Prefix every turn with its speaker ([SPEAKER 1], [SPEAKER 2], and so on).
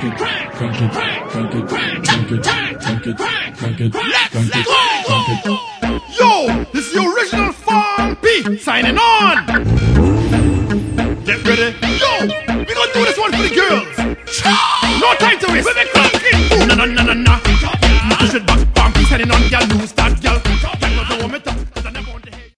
[SPEAKER 1] Yo, this is the original Farm P signing on. Get ready. Yo, we gonna do this one for the girls. No time to waste. We're cranking. No. You should back Farm P signing on, girl.